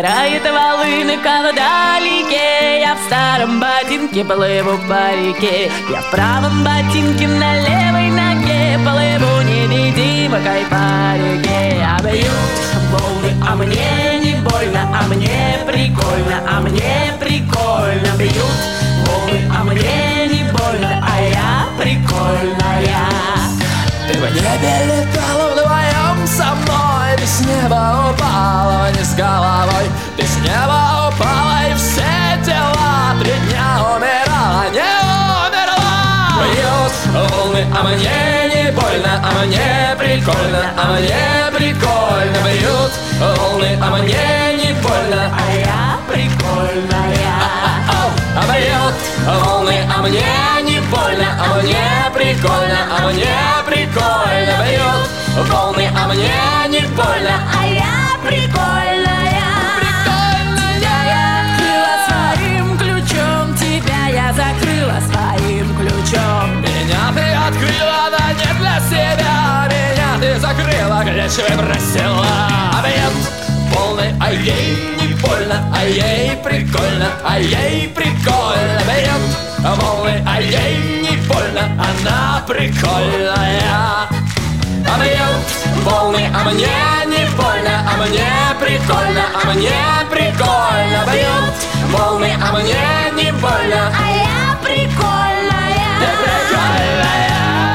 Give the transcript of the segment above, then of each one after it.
Играет волынка вдалеке, я в старом ботинке плыву по реке. Я в правом ботинке на левой ноге плыву невидимкой по реке. А бьют волны, а мне не больно, а мне прикольно, а мне прикольно. Бьют волны, а мне не больно, а я прикольная. Ты в небе летала вдвоем со мной, ты с неба упала вниз головой, ты с неба упала и все тела 3 дня умирала, не умерла. Бьют волны, а мне не больно, а мне прикольно, а мне прикольно. Бьют волны, а мне не больно, а я прикольная. А бьют волны, а мне не больно, а мне прикольно, а мне прикольно. Бьют волны, а мне не больно, а я прикольная. Прикольная. Своим ключом тебя я закрыла своим ключом. Меня ты открыла, да не для себя. Меня ты закрыла, ключ выбросила. А бьют волны, а ей не больно, а ей прикольно, а ей прикольно. Бьют волны, а ей не больно, она прикольная. А бьют волны, а мне не больно, а мне прикольно, а мне прикольно. Бьют волны, а мне не больно, а я прикольная. Ты прикольная.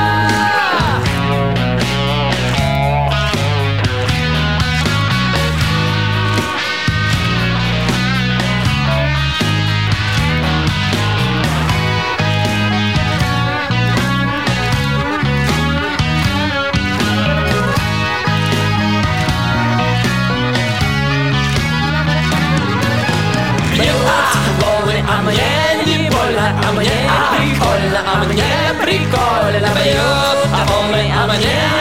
А мне не больно, а мне прикольно, а мне прикольно. Бьют волны, а мне